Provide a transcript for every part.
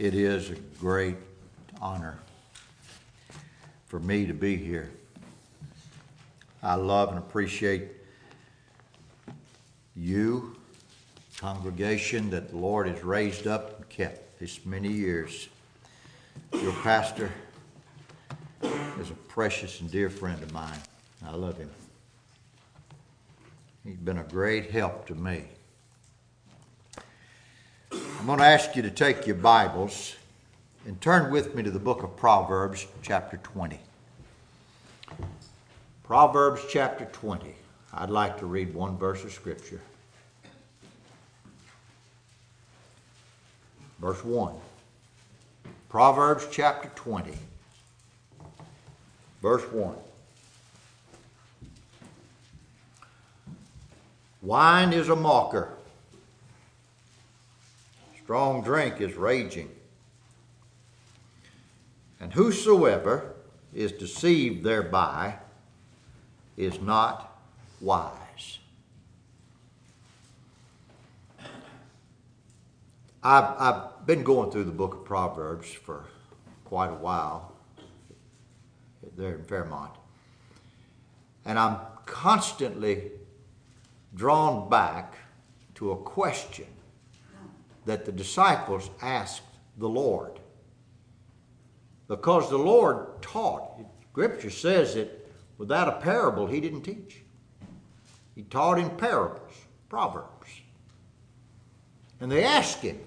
It is a great honor for me to be here. I love and appreciate you, congregation that the Lord has raised up and kept this many years. Your pastor is a precious and dear friend of mine. I love him. He's been a great help to me. I'm going to ask you to take your Bibles and turn with me to the book of Proverbs, chapter 20. Proverbs, chapter 20. I'd like to read one verse of Scripture. Verse 1. Proverbs, chapter 20. Verse 1. Wine is a mocker. Strong drink is raging. And whosoever is deceived thereby is not wise. I've been going through the book of Proverbs for quite a while there in Fairmont. And I'm constantly drawn back to a question that the disciples asked the Lord. Because the Lord taught. Scripture says that without a parable, he didn't teach. He taught in parables, proverbs. And they asked him,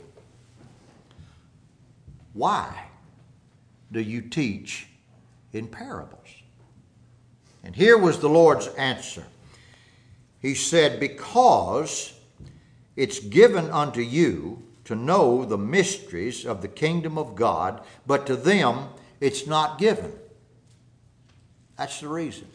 why do you teach in parables? And here was the Lord's answer. He said, because it's given unto you to know the mysteries of the kingdom of God, but to them it's not given. That's the reason.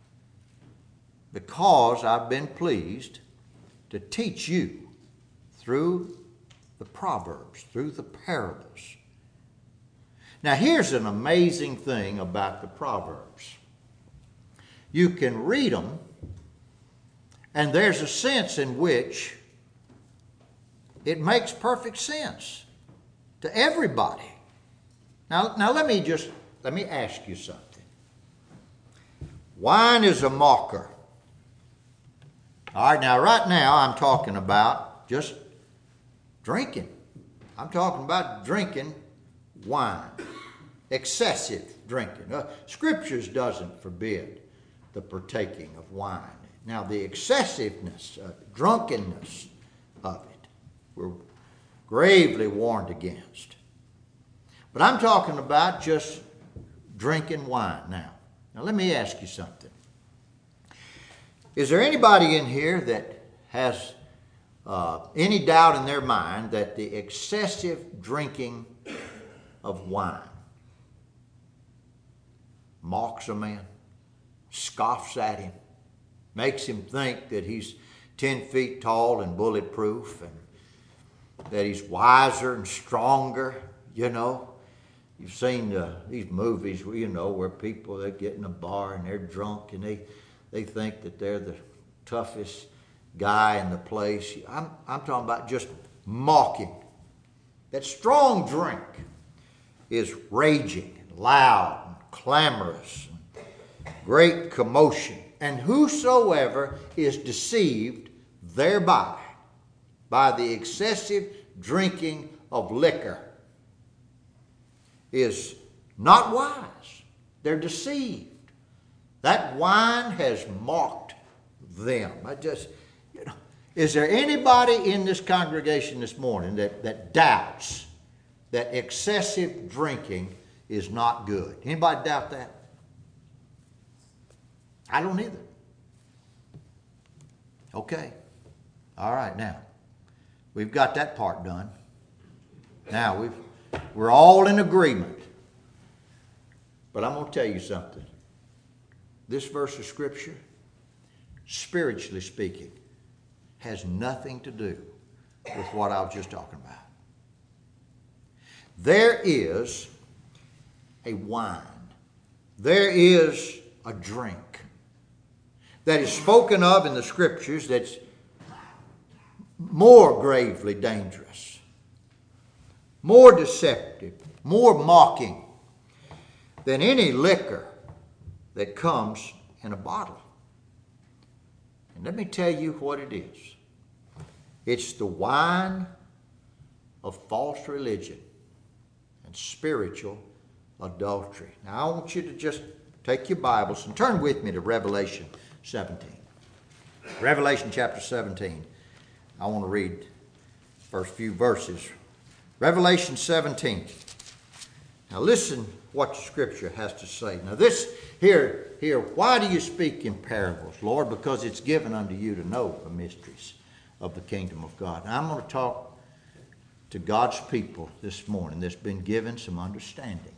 Because I've been pleased to teach you through the Proverbs, through the parables. Now here's an amazing thing about the Proverbs. You can read them, and there's a sense in which it makes perfect sense to everybody. Now let me ask you something. Wine is a mocker. All right, right now I'm talking about just drinking. I'm talking about drinking wine. Excessive drinking. Scriptures doesn't forbid the partaking of wine. Now the excessiveness, drunkenness of it, we're gravely warned against. But I'm talking about just drinking wine now. Now let me ask you something. Is there anybody in here that has any doubt in their mind that the excessive drinking of wine mocks a man, scoffs at him, makes him think that he's 10 feet tall and bulletproof and that he's wiser and stronger, you know? You've seen these movies, where people, they get in a bar and they're drunk and they think that they're the toughest guy in the place. I'm talking about just mocking. That strong drink is raging, and loud, and clamorous, and great commotion. And whosoever is deceived thereby, by the excessive drinking of liquor, is not wise. They're deceived. That wine has mocked them. Is there anybody in this congregation this morning that doubts that excessive drinking is not good? Anybody doubt that? I don't either. Okay. All right, now. We've got that part done. Now, we're all in agreement. But I'm going to tell you something. This verse of Scripture, spiritually speaking, has nothing to do with what I was just talking about. There is a wine. There is a drink that is spoken of in the Scriptures that's more gravely dangerous. more deceptive, more mocking than any liquor that comes in a bottle. And let me tell you what it is. It's the wine of false religion and spiritual adultery. Now I want you to just take your Bibles and turn with me to Revelation 17. Revelation chapter 17. I want to read the first few verses. Revelation 17. Now listen what the Scripture has to say. Now this here, why do you speak in parables, Lord? Because it's given unto you to know the mysteries of the kingdom of God. Now I'm going to talk to God's people this morning that's been given some understanding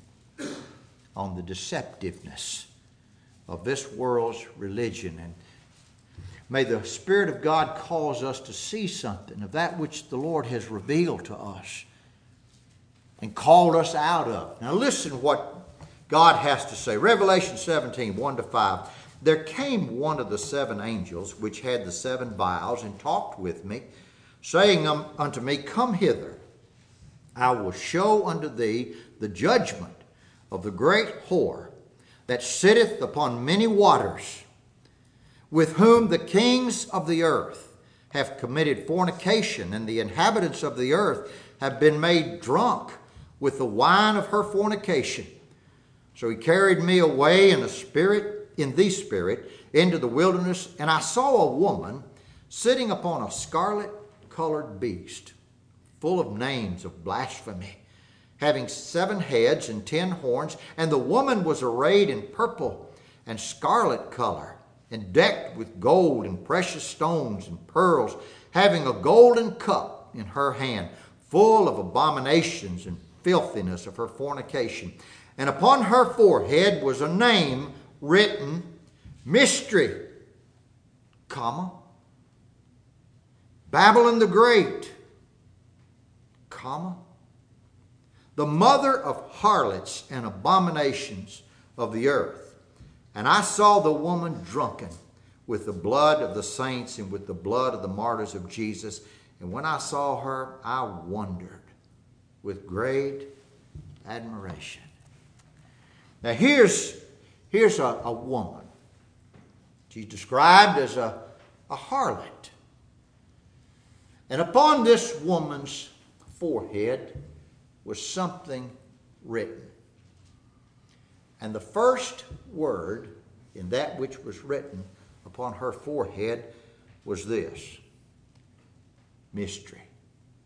on the deceptiveness of this world's religion. And may the Spirit of God cause us to see something of that which the Lord has revealed to us and called us out of. Now listen what God has to say. Revelation 17, 1-5. There came one of the seven angels which had the seven vials and talked with me, saying unto me, Come hither, I will show unto thee the judgment of the great whore that sitteth upon many waters, with whom the kings of the earth have committed fornication, and the inhabitants of the earth have been made drunk with the wine of her fornication. So he carried me away in the spirit, into the wilderness, and I saw a woman sitting upon a scarlet-colored beast, full of names of blasphemy, having 7 heads and 10 horns, and the woman was arrayed in purple and scarlet color, and decked with gold and precious stones and pearls, having a golden cup in her hand, full of abominations and filthiness of her fornication. And upon her forehead was a name written, Mystery, Babylon the Great, the mother of harlots and abominations of the earth. And I saw the woman drunken with the blood of the saints and with the blood of the martyrs of Jesus. And when I saw her, I wondered with great admiration. Now here's a woman. She's described as a harlot. And upon this woman's forehead was something written. And the first word in that which was written upon her forehead was this: mystery.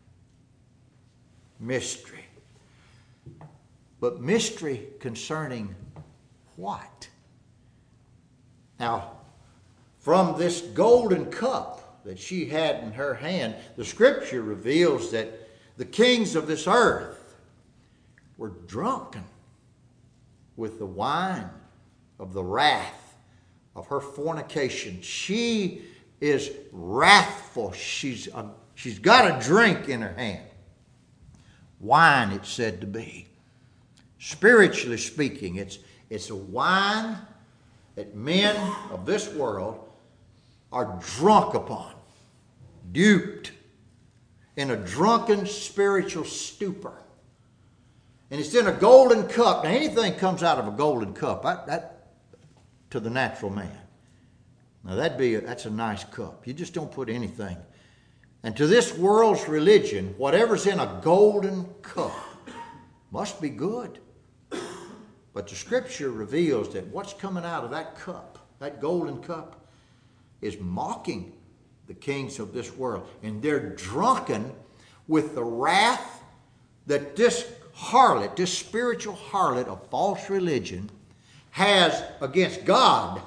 Mystery. But mystery concerning what? Now, from this golden cup that she had in her hand, the Scripture reveals that the kings of this earth were drunken with the wine of the wrath of her fornication. She is wrathful. She's got a drink in her hand. Wine, it's said to be. Spiritually speaking, it's a wine that men of this world are drunk upon, duped, in a drunken spiritual stupor. And it's in a golden cup. Now anything comes out of a golden cup, that to the natural man. Now that's a nice cup. You just don't put anything. And to this world's religion, whatever's in a golden cup must be good. But the Scripture reveals that what's coming out of that cup, that golden cup, is mocking the kings of this world. And they're drunken with the wrath that this harlot, this spiritual harlot of false religion, has against God.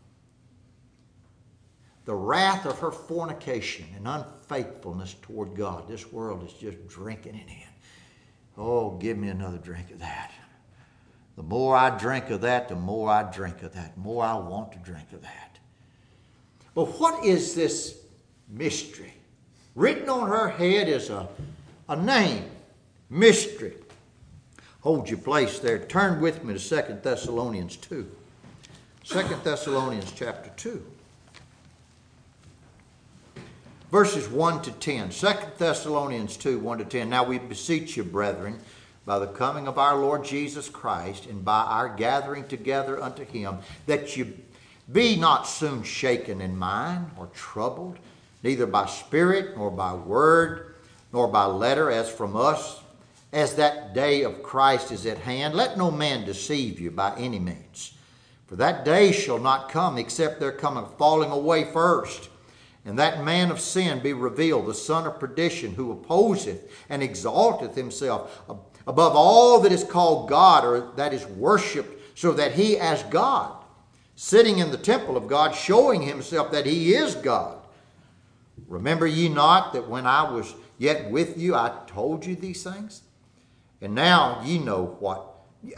The wrath of her fornication and unfaithfulness toward God. This world is just drinking it in. Oh, give me another drink of that. The more I drink of that, the more I drink of that. The more I want to drink of that. But what is this mystery? Written on her head is a name. Mystery. Hold your place there. Turn with me to 2 Thessalonians 2. 2 Thessalonians chapter 2. verses 1 to 10. 2 Thessalonians 2, 1 to 10. Now we beseech you, brethren, by the coming of our Lord Jesus Christ, and by our gathering together unto him, that you be not soon shaken in mind, or troubled, neither by spirit, nor by word, nor by letter, as from us, as that day of Christ is at hand. Let no man deceive you by any means. For that day shall not come, except there come a falling away first, and that man of sin be revealed, the son of perdition, who opposeth and exalteth himself above all that is called God, or that is worshipped, so that he as God, sitting in the temple of God, showing himself that he is God. Remember ye not that when I was yet with you, I told you these things? And now ye know what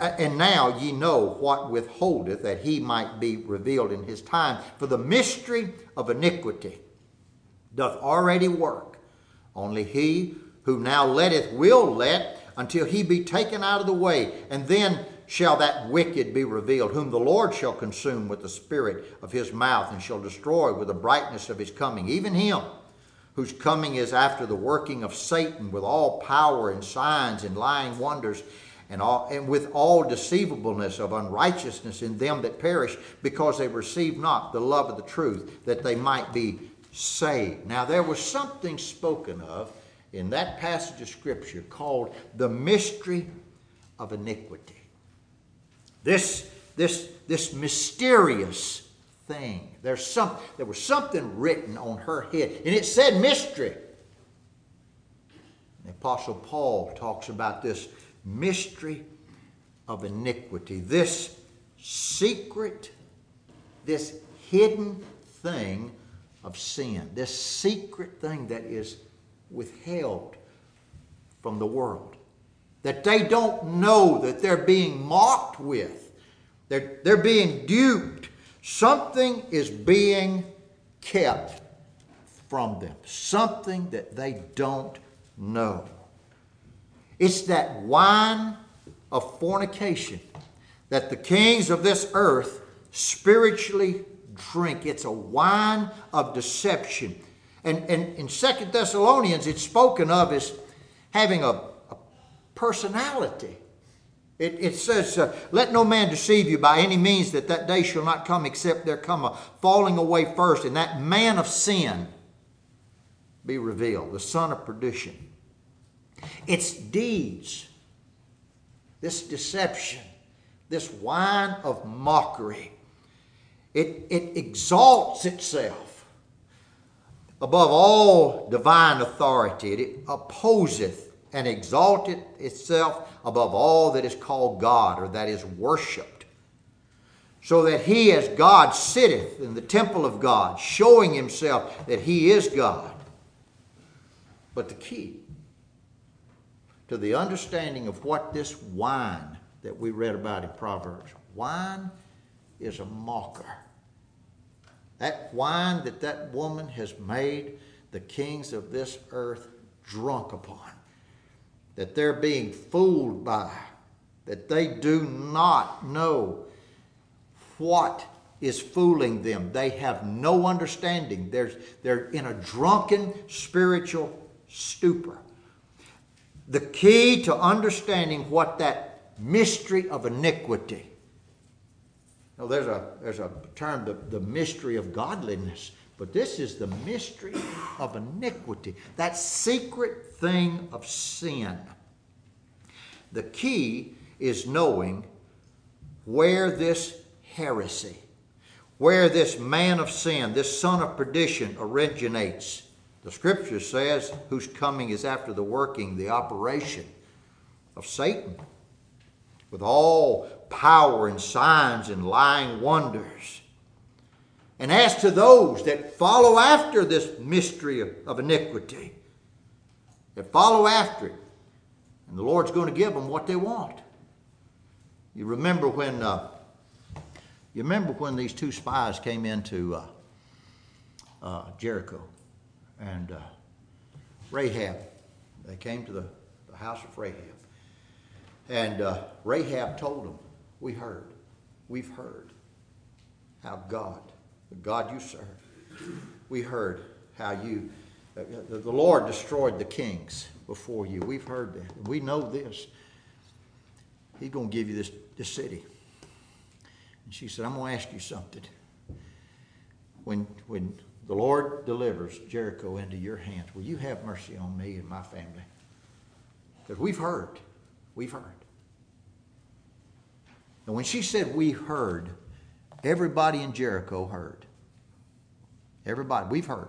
withholdeth, that he might be revealed in his time. For the mystery of iniquity doth already work. Only he who now letteth will let, until he be taken out of the way. And then shall that wicked be revealed, whom the Lord shall consume with the spirit of his mouth, and shall destroy with the brightness of his coming. Even him whose coming is after the working of Satan, with all power and signs and lying wonders, and with all deceivableness of unrighteousness in them that perish, because they receive not the love of the truth, that they might be saved. Now there was something spoken of in that passage of Scripture called the mystery of iniquity. This mysterious thing. There was something written on her head, and it said mystery. The Apostle Paul talks about this mystery of iniquity, this secret, this hidden thing of sin, this secret thing that is withheld from the world, that they don't know that they're being mocked with. They're being duped. Something is being kept from them. Something that they don't know. It's that wine of fornication that the kings of this earth spiritually drink. It's a wine of deception. And in 2 Thessalonians, it's spoken of as having a personality. It says, let no man deceive you by any means, that day shall not come, except there come a falling away first, and that man of sin be revealed, the son of perdition. Its deeds, this deception, this wine of mockery, it exalts itself above all divine authority. It opposeth and exalteth itself above all that is called God, or that is worshipped, so that he as God sitteth in the temple of God, showing himself that he is God. But the key to the understanding of what this wine that we read about in Proverbs, wine is a mocker. That wine that woman has made the kings of this earth drunk upon, that they're being fooled by, that they do not know what is fooling them. They have no understanding. They're in a drunken spiritual stupor. The key to understanding what that mystery of iniquity. Now there's a term, the mystery of godliness, but this is the mystery of iniquity, that secret thing of sin. The key is knowing where this heresy, where this man of sin, this son of perdition originates. The Scripture says, whose coming is after the working, the operation of Satan, with all power and signs and lying wonders. And as to those that follow after this mystery of iniquity, that follow after it, and the Lord's going to give them what they want. You remember when these two spies came into Jericho, and Rahab, they came to the house of Rahab. And Rahab told them, we've heard how God, the God you serve, we heard how you The Lord destroyed the kings before you. We've heard that. We know this. He's going to give you this city. And she said, I'm going to ask you something. When the Lord delivers Jericho into your hands, will you have mercy on me and my family? Because we've heard. We've heard. And when she said we heard, everybody in Jericho heard. Everybody. We've heard.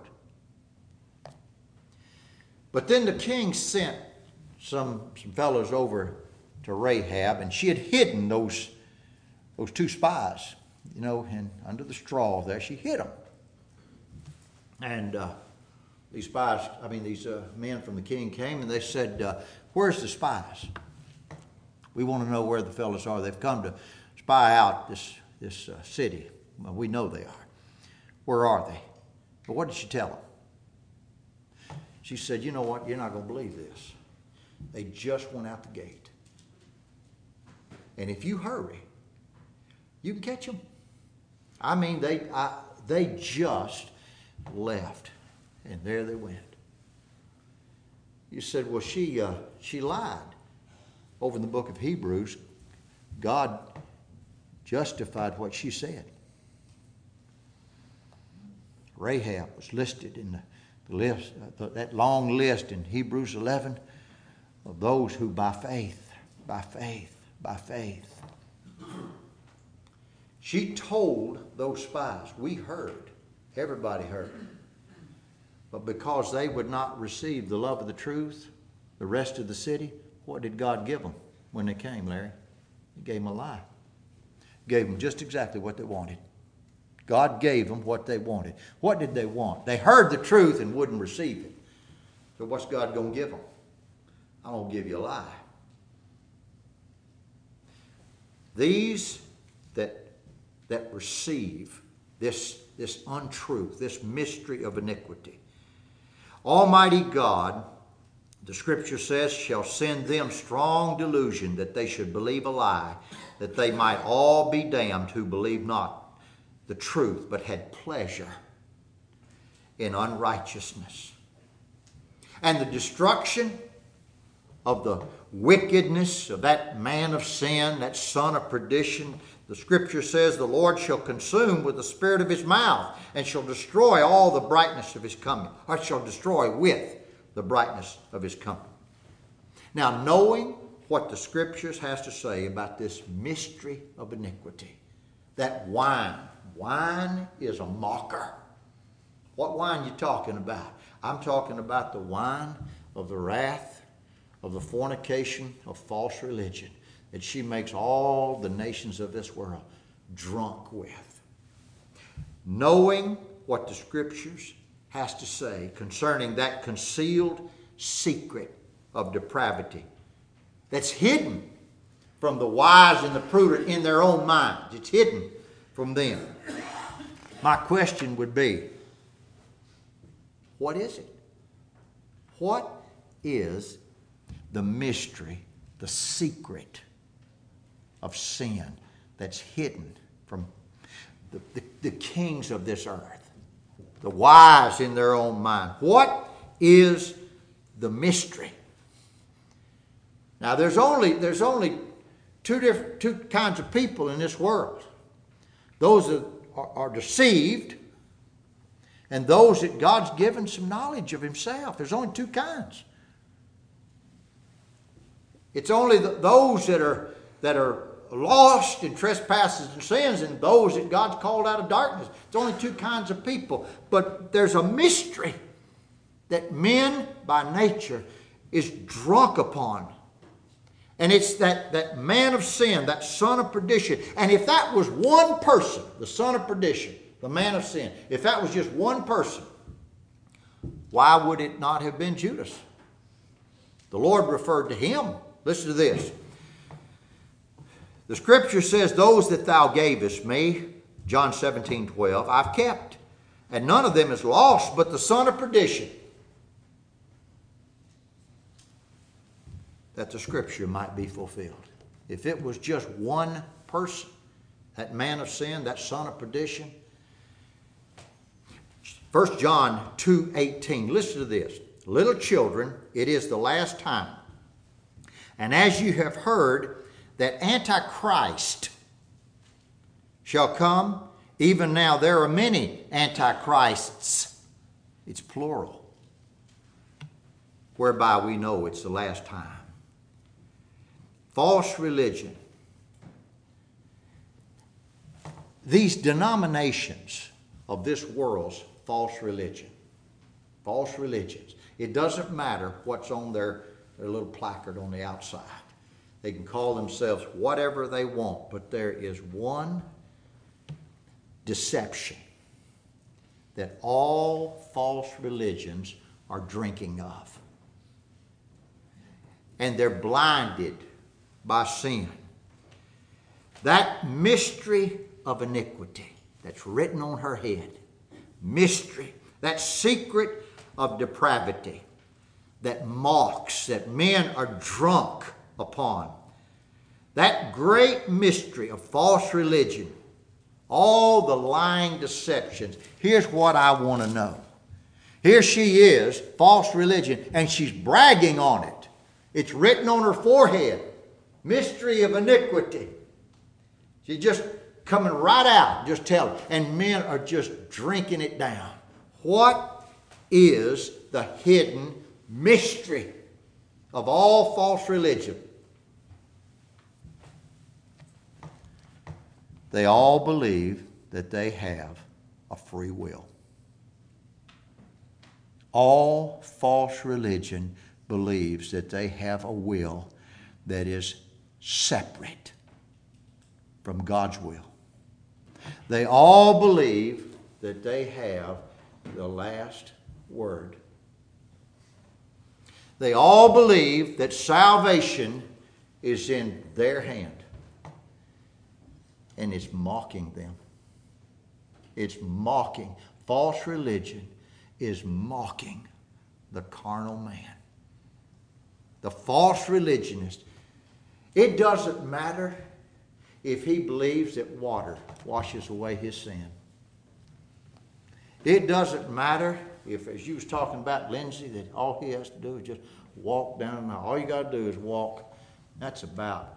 But then the king sent some fellows over to Rahab, and she had hidden those two spies, and under the straw there. She hid them. And these men from the king came, and they said, where's the spies? We want to know where the fellows are. They've come to spy out this city. Well, we know they are. Where are they? But what did she tell them? She said, you know what? You're not going to believe this. They just went out the gate. And if you hurry, you can catch them. I mean, they just left. And there they went. You said, well, she lied. Over in the book of Hebrews, God justified what she said. Rahab was listed in the list, that long list in Hebrews 11 of those who by faith, she told those spies, we heard, everybody heard. But because they would not receive the love of the truth, the rest of the city, what did God give them when they came, Larry? He gave them a lie. Gave them just exactly what they wanted. God gave them what they wanted. What did they want? They heard the truth and wouldn't receive it. So what's God going to give them? I'm going to give you a lie. These that receive this untruth, this mystery of iniquity, Almighty God, the Scripture says, shall send them strong delusion that they should believe a lie, that they might all be damned who believe not the truth, but had pleasure in unrighteousness. And the destruction of the wickedness of that man of sin, that son of perdition, the Scripture says, the Lord shall consume with the spirit of his mouth, and shall destroy all the brightness of his coming, or shall destroy with the brightness of his coming. Now, knowing what the Scriptures has to say about this mystery of iniquity, that wine is a mocker. What wine you talking about? I'm talking about the wine of the wrath, of the fornication of false religion that she makes all the nations of this world drunk with. Knowing what the Scriptures has to say concerning that concealed secret of depravity that's hidden from the wise and the prudent in their own minds. It's hidden from them. My question would be, what is it? What is the mystery, the secret of sin that's hidden from the kings of this earth, the wise in their own mind? What is the mystery? Now, there's only two kinds of people in this world. Those that are deceived, and those that God's given some knowledge of himself. There's only two kinds. It's only those that are lost in trespasses and sins, and those that God's called out of darkness. It's only two kinds of people. But there's a mystery that men by nature is drunk upon. And it's that man of sin, that son of perdition. And if that was one person, the son of perdition, the man of sin, if that was just one person, why would it not have been Judas? The Lord referred to him. Listen to this. The Scripture says, those that thou gavest me, John 17:12, I've kept, and none of them is lost but the son of perdition, that the Scripture might be fulfilled. If it was just one person, that man of sin, that son of perdition, 1 John 2:18. Listen to this. Little children, it is the last time. And as you have heard that Antichrist shall come, even now there are many antichrists. It's plural. Whereby we know it's the last time. False religion. These denominations of this world's false religion. False religions. It doesn't matter what's on their little placard on the outside. They can call themselves whatever they want, but there is one deception that all false religions are drinking of. And they're blinded by sin. That mystery of iniquity that's written on her head, mystery, that secret of depravity that mocks, that men are drunk upon, that great mystery of false religion, all the lying deceptions. Here's what I want to know. Here she is, false religion, and she's bragging on it. It's written on her forehead. Mystery of iniquity. She's just coming right out, just telling. And men are just drinking it down. What is the hidden mystery of all false religion? They all believe that they have a free will. All false religion believes that they have a will that is separate from God's will. They all believe that they have the last word. They all believe that salvation is in their hand. And it's mocking them. It's mocking. False religion is mocking the carnal man. The false religionist. It doesn't matter if he believes that water washes away his sin. It doesn't matter if, as you was talking about Lindsay, that all he has to do is just walk down. All you got to do is walk. That's about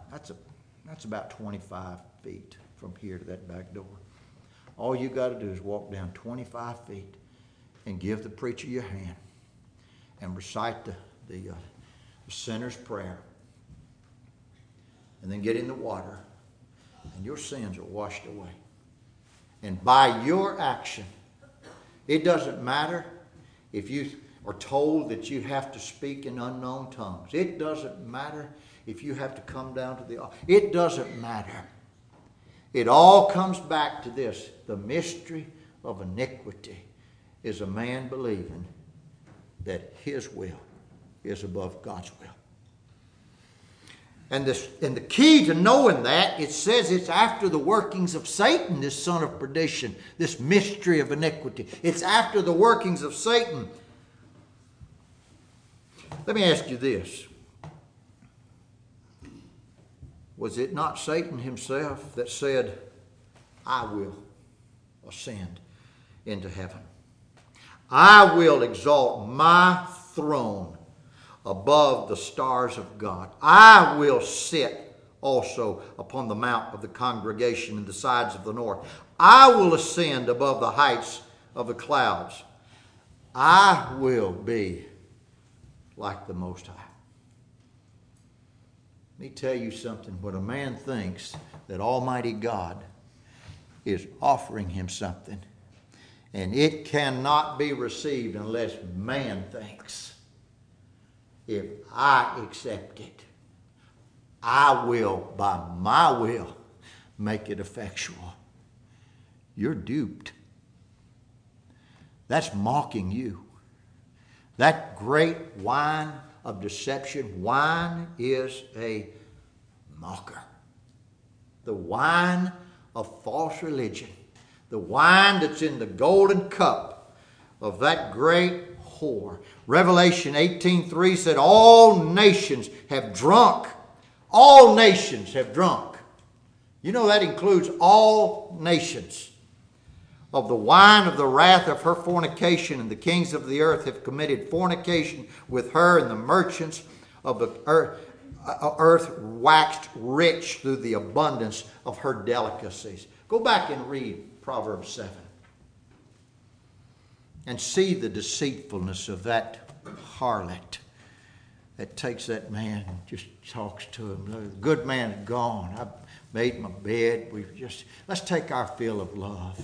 25 feet from here to that back door. All you got to do is walk down 25 feet and give the preacher your hand and recite the sinner's prayer. And then get in the water, and your sins are washed away. And by your action, it doesn't matter if you are told that you have to speak in unknown tongues. It doesn't matter if you have to come down to the altar. It doesn't matter. It all comes back to this. The mystery of iniquity is a man believing that his will is above God's will. And the key to knowing that, it says it's after the workings of Satan, this son of perdition, this mystery of iniquity. It's after the workings of Satan. Let me ask you this. Was it not Satan himself that said, I will ascend into heaven? I will exalt my throne above the stars of God. I will sit also upon the mount of the congregation in the sides of the north. I will ascend above the heights of the clouds. I will be like the Most High. Let me tell you something. When a man thinks that Almighty God is offering him something, and it cannot be received unless man thinks, if I accept it, I will, by my will, make it effectual. You're duped. That's mocking you. That great wine of deception, wine is a mocker. The wine of false religion. The wine that's in the golden cup of that great whore. Revelation 18:3 said, all nations have drunk. All nations have drunk. You know that includes all nations of the wine of the wrath of her fornication, and the kings of the earth have committed fornication with her, and the merchants of the earth waxed rich through the abundance of her delicacies. Go back and read Proverbs 7 and see the deceitfulness of that harlot that takes that man and just talks to him. The good man is gone. I've made my bed. Let's take our fill of love.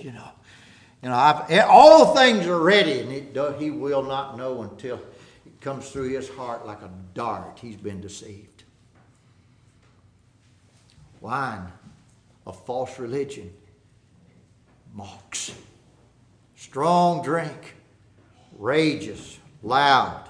All things are ready, and he will not know until it comes through his heart like a dart. He's been deceived. Wine of false religion mocks. Strong drink rages loud.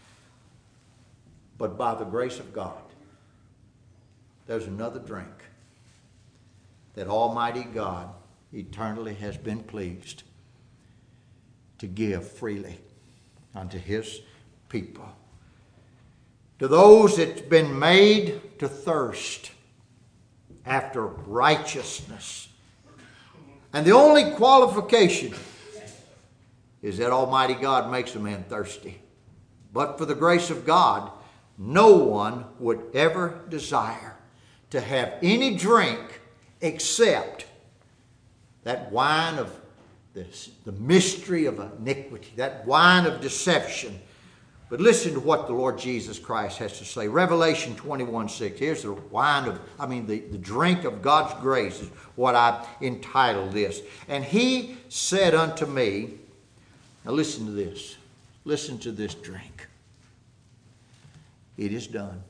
But by the grace of God, there's another drink that Almighty God eternally has been pleased to give freely unto His people. To those that's been made to thirst after righteousness. And the only qualification is that Almighty God makes a man thirsty. But for the grace of God, no one would ever desire to have any drink except that wine of the mystery of iniquity, that wine of deception. But listen to what the Lord Jesus Christ has to say. Revelation 21:6. Here's the drink of God's grace is what I entitled this. And He said unto me, now listen to this. Listen to this drink. It is done.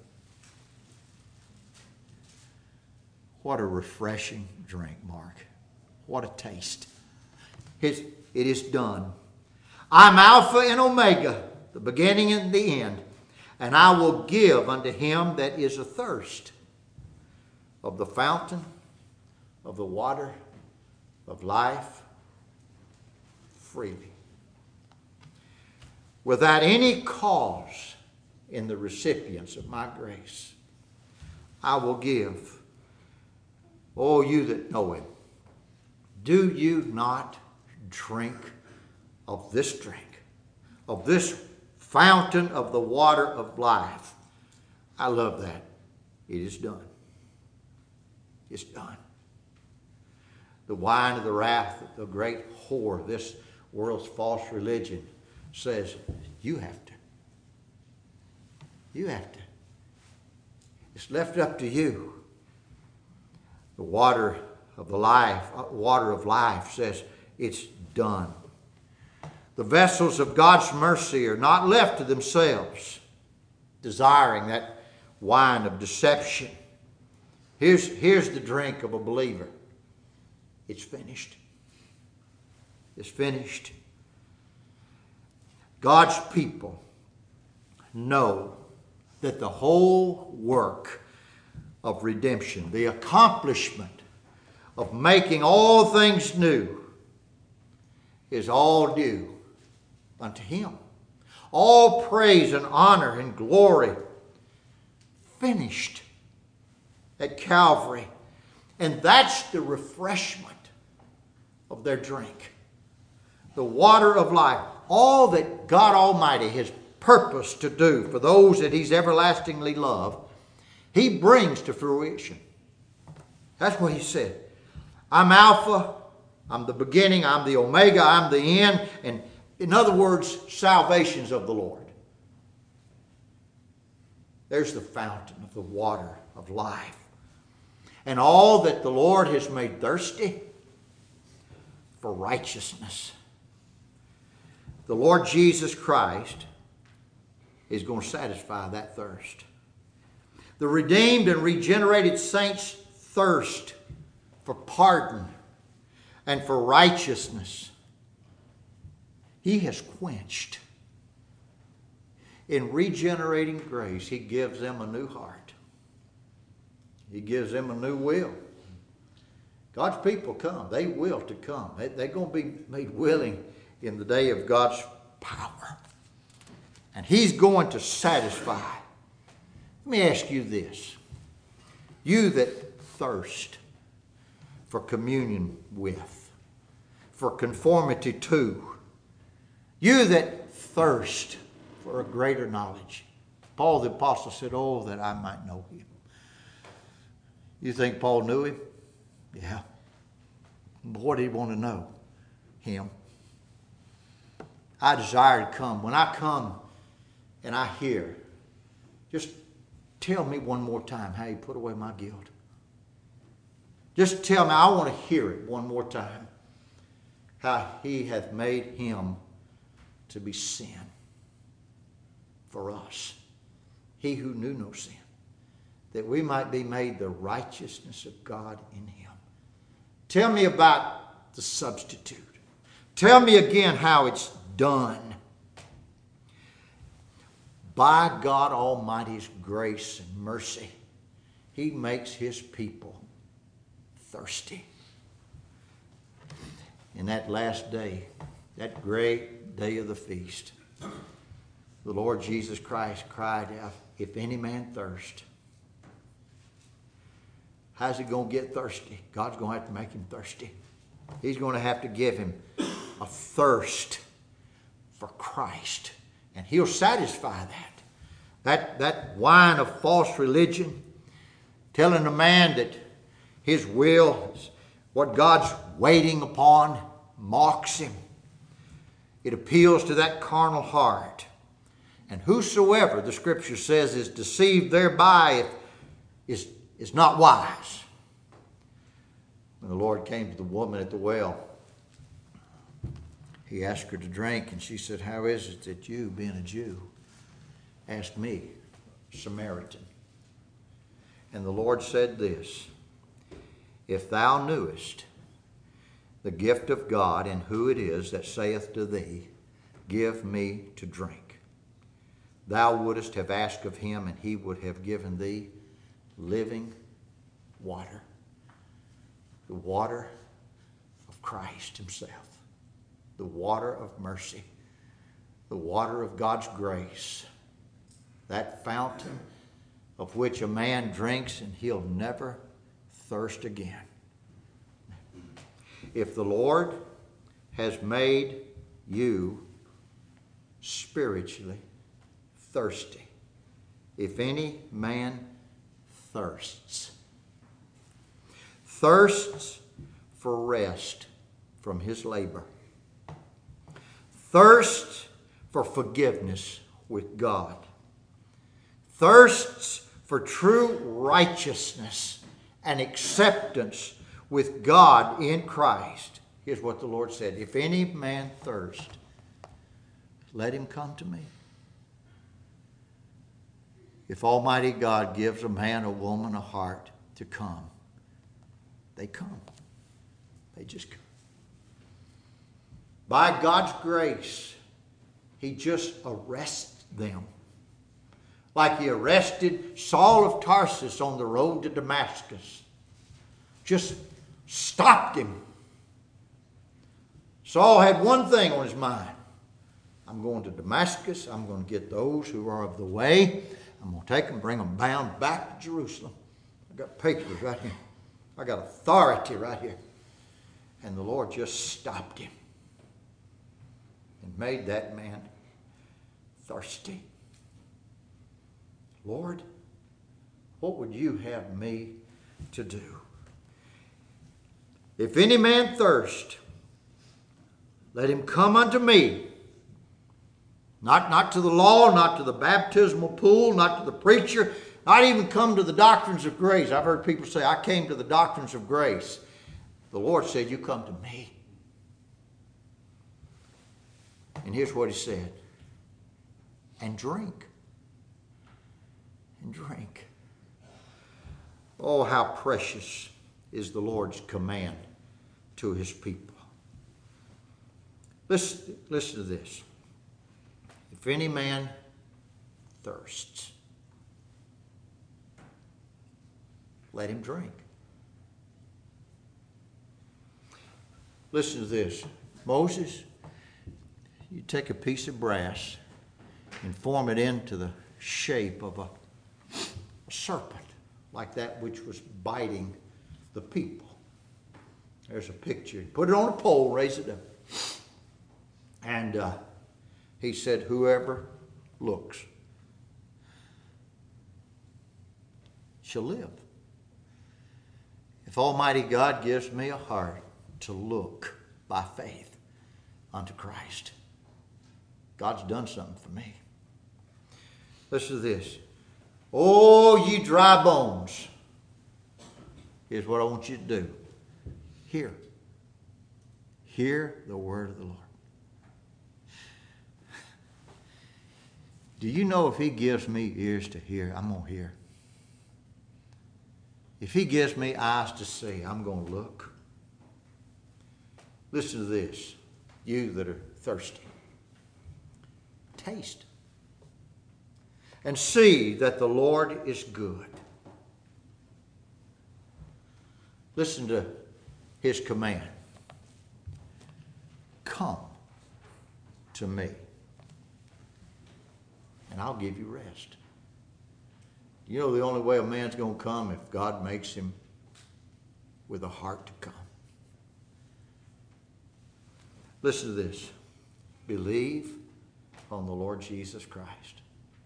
What a refreshing drink, Mark. What a taste. It is done. I'm Alpha and Omega, the beginning and the end. And I will give unto him that is athirst of the fountain of the water of life freely. Without any cause in the recipients of my grace, I will give. Oh, you that know him, do you not drink of this drink, of this fountain of the water of life? I love that. It is done. It's done. The wine of the wrath, the great whore, this world's false religion, says, you have to. You have to. It's left up to you. The water of life says it's done. The vessels of God's mercy are not left to themselves, desiring that wine of deception. Here's the drink of a believer. It's finished. It's finished. God's people know that the whole work of redemption, the accomplishment of making all things new, is all due unto Him. All praise and honor and glory finished at Calvary. And that's the refreshment of their drink. The water of life. All that God Almighty has purposed to do for those that He's everlastingly loved, He brings to fruition. That's what He said. I'm Alpha, I'm the beginning, I'm the Omega, I'm the end. And in other words, salvation's of the Lord. There's the fountain of the water of life. And all that the Lord has made thirsty for righteousness. The Lord Jesus Christ is going to satisfy that thirst. The redeemed and regenerated saints thirst for pardon and for righteousness. He has quenched. In regenerating grace, He gives them a new heart. He gives them a new will. God's people come. They will to come. They're going to be made willing in the day of God's power. And He's going to satisfy. Let me ask you this. You that thirst for communion with, for conformity to. You that thirst for a greater knowledge. Paul the apostle said, oh, that I might know him. You think Paul knew him? Yeah. But what did he want to know? Him. I desire to come. When I come and I hear, just tell me one more time how he put away my guilt. Just tell me, I want to hear it one more time. How he hath made him to be sin for us. He who knew no sin, that we might be made the righteousness of God in him. Tell me about the substitute. Tell me again how it's done. By God Almighty's grace and mercy, he makes his people thirsty. In that last day, that great day of the feast, the Lord Jesus Christ cried out, if any man thirst. How's he going to get thirsty? God's going to have to make him thirsty. He's going to have to give him a thirst for Christ. And he'll satisfy that. That wine of false religion, telling a man that his will is what God's waiting upon, mocks him. It appeals to that carnal heart. And whosoever, the scripture says, is deceived thereby is not wise. When the Lord came to the woman at the well, he asked her to drink, and she said, how is it that you, being a Jew, ask me, Samaritan? And the Lord said this, if thou knewest the gift of God and who it is that saith to thee, give me to drink, thou wouldest have asked of him, and he would have given thee living water. The water of Christ himself. The water of mercy. The water of God's grace. That fountain of which a man drinks and he'll never thirst again. If the Lord has made you spiritually thirsty, if any man thirsts for rest from his labor, thirsts for forgiveness with God, thirsts for true righteousness and acceptance with God in Christ. Here's what the Lord said, if any man thirst, let him come to me. If Almighty God gives a man or woman a heart to come, they come. They just come. By God's grace, he just arrests them. Like he arrested Saul of Tarsus on the road to Damascus. Just stopped him. Saul had one thing on his mind. I'm going to Damascus. I'm going to get those who are of the way. I'm going to take them, bring them bound back to Jerusalem. I got papers right here. I got authority right here. And the Lord just stopped him and made that man thirsty. Lord, what would you have me to do? If any man thirst, let him come unto me. Not to the law, not to the baptismal pool, not to the preacher, not even come to the doctrines of grace. I've heard people say, I came to the doctrines of grace. The Lord said, you come to me. And here's what he said. And drink. And drink. Oh, how precious is the Lord's command to his people. Listen to this. If any man thirsts, let him drink. Listen to this. Moses, you take a piece of brass and form it into the shape of a serpent, like that which was biting the people. There's a picture. Put it on a pole, raise it up. And he said, whoever looks shall live. If Almighty God gives me a heart to look by faith unto Christ, God's done something for me. Listen to this. Oh, ye dry bones. Here's what I want you to do. Hear. Hear the word of the Lord. Do you know if he gives me ears to hear, I'm going to hear. If he gives me eyes to see, I'm going to look. Listen to this, you that are thirsty. Taste and see that the Lord is good. Listen to his command. Come to me, and I'll give you rest. You know the only way a man's going to come if God makes him with a heart to come. Listen to this. Believe on the Lord Jesus Christ,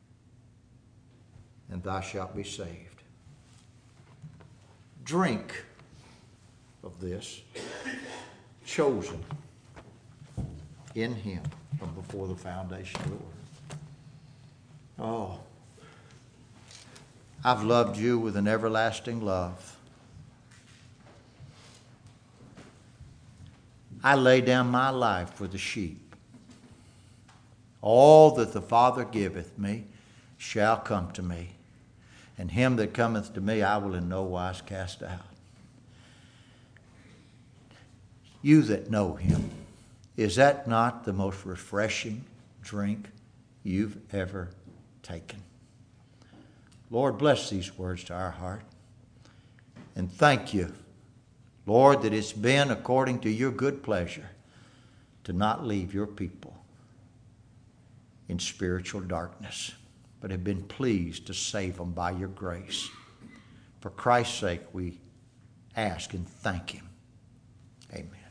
and thou shalt be saved. Drink of this, chosen in him from before the foundation of the world. Oh, I've loved you with an everlasting love. I lay down my life for the sheep. All that the Father giveth me shall come to me, and him that cometh to me I will in no wise cast out. You that know him, is that not the most refreshing drink you've ever taken? Lord, bless these words to our heart. And thank you, Lord, that it's been according to your good pleasure to not leave your people in spiritual darkness, but have been pleased to save them by your grace. For Christ's sake, we ask and thank him. Amen.